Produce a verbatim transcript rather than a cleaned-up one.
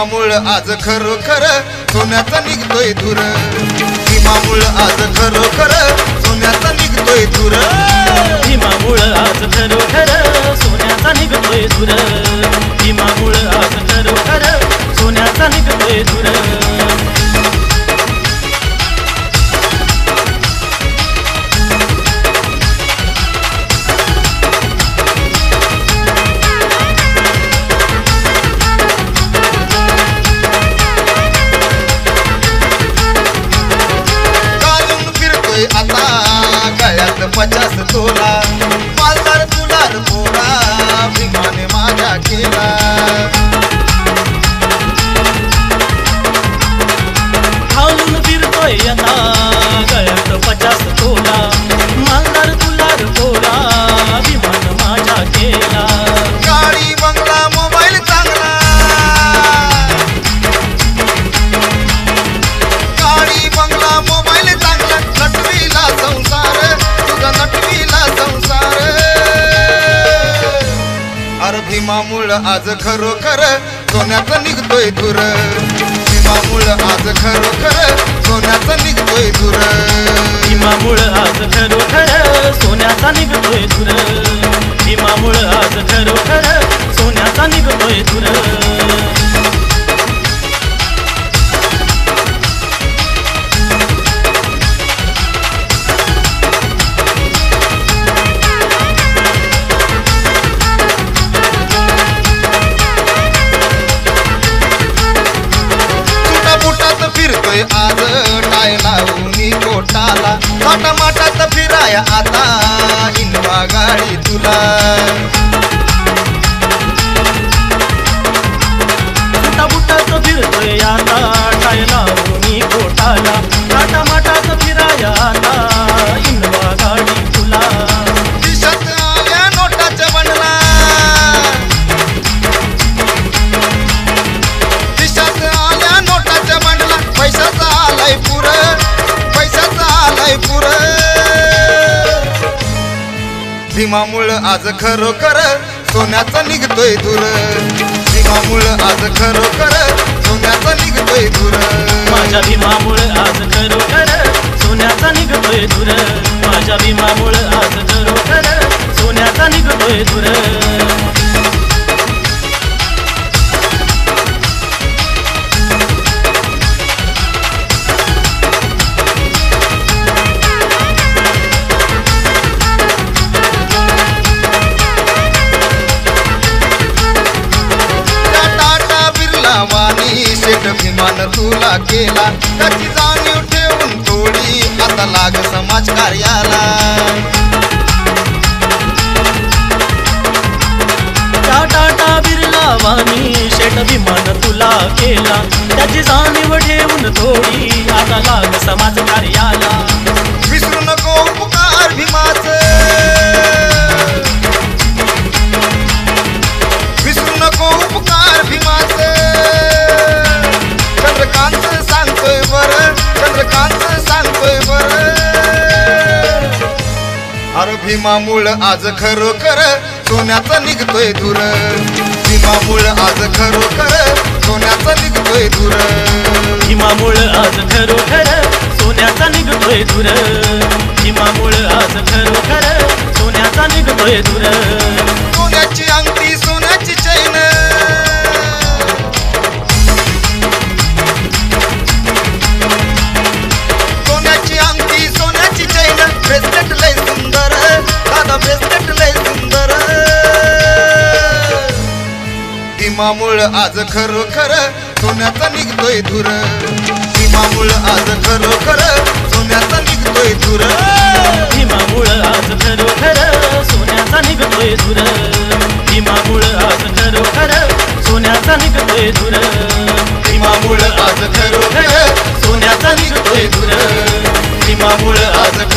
भीमामुळ आज खरोखर सोन्याचा निघतोय धूर, भीमामुळ आज खरोखर सोन्याचा निघतोय धूर, भीमामुळ आज खरोखर सोन्याचा निघतोय धूर, भीमामुळ आज खरोखर सोन्याचा निघतोय धूर. आता गळ्यात पचास तोला मालदार तुलार पोरा भीमाने माझ्या केला. घालून फिरतोय आता गळ्यात पचास तोला मालदार तुलार पोरा भीमान माझ्या केला. गाडी बंगला मोबाईल चांगला, गाडी बंगला मोबाईल चांगला, नटवीला संसार तुझा नटवीला संसार. अरे भीमामुळ आज खरोखर सोन्याचा निघतोय धूर, भीमामुळ आज खरोखर सोन्याचा निघतोय धूर, भीमामुळ आज खरोखर सोन्याचा निघतोय धूर, भीमामुळ आज खरोखर सोन्याचा निघतोय धूर. फिरतोय आज टाय लावून कोटाला, माटा माटात फिराया आता इनवा गाडी तुला. बुटा बुटात फिरतोय आता टाय लावून कोटाला, माटा माटात फिराया आता इनवा गाडी तुला. दिशत आल्या नोटाच्या बंडला, दिशत आल्या नोटाच्या बंडला, पैशाचा आलाय पुर, पैशाचा आलाय पुर. भीमामुळ आज खरोखर सोन्याचा निघतोय धूर, भीमामुळ आज खरोखर सोन्याचा निघतोय धूर. माझ्या भीमामुळ आज खरोखर सोन्याचा निघतोय धूर, माझ्या भीमामुळ आज खरोखर सोन्याचा निघतोय धूर. शेठ भीमान तुला केला, त्याची जाणीव ठेवून थोडी आता लाग समाज कार्याला. त्या टाटा बिर्ला वाणी शेठ भीमान तुला केला, त्याची जाणीव ठेवून थोडी आता लाग समाज कार्याला. विसरू नको उपकार भीमाचे, विसरू नको उपकार भीमाचे. चंद्रकांत सांगतोय बर, चंद्रकांत सांगतोय बर. अरे भीमामुळ आज खरोखर सोन्याचा निघतोय धूर, भीमामुळ आज खरोखर सोन्याचा निघतोय धूर, भीमामुळ आज खरोखर सोन्याचा निघतोय धूर, भीमामुळ आज खरोखर सोन्याचा निघतोय धूर. सोन्याची अंगठी सोन्याची चैन, सोन्याची अंगठी सोन्याची चैन, ब्रेसलेट लय सुंदर दादा, ब्रेसलेट लय सुंदर. भीमामुळ आज खरोखर सोन्याचा निघतोय धूर, भीमामुळ आज खरोखर सोन्याचा निघतोय धूर, भीमामुळ आज खरोखर सोन्याचा निघतोय धूर, भीमामुळ आज खरोखर सोन्याचा निघतोय धूर, भीमामुळ आज खरोखर सोन्याचा निघतोय धूर, भीमामुळ आज